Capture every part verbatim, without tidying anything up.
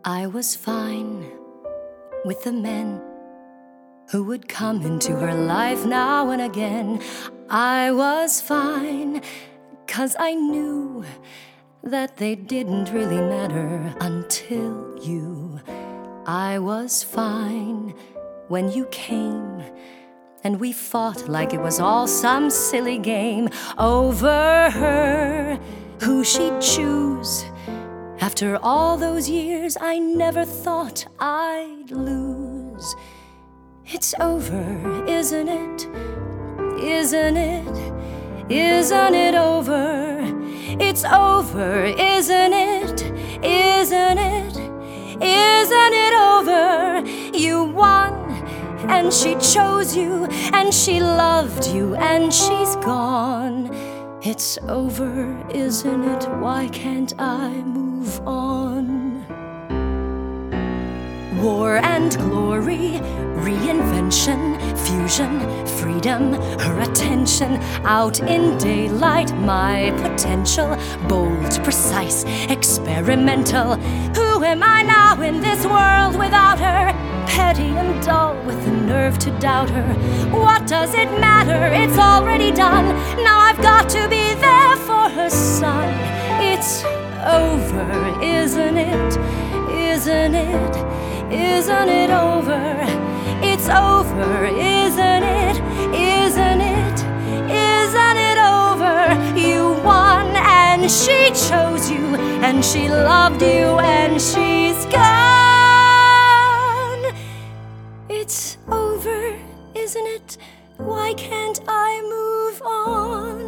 I was fine with the men who would come into her life now and again. I was fine, 'cause I knew that they didn't really matter until you. I was fine when you came, and we fought like it was all some silly game over her, who she'd choose. After all those years, I never thought I'd lose. It's over, isn't it? Isn't it? Isn't it over? It's over, isn't it? Isn't it? Isn't it over? You won, and she chose you, and she loved you, and she's gone. It's over, isn't it? Why can't I move on? War and glory, reinvention, fusion, freedom, her attention, out in daylight, my potential, bold, precise, experimental. Who am I now in this world without her? Petty and dull, with the nerve to doubt her. What does it matter? It's already done. Now I've got to be there for her son. It's over, isn't it? Isn't it? Isn't it over? It's over, isn't it? Isn't it? Isn't it over? You won, and she chose you, and she loved you, and she's gone. It's over, isn't it? Why can't I move on?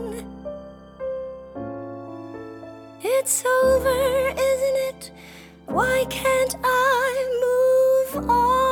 It's over, isn't it? Why can't I move on?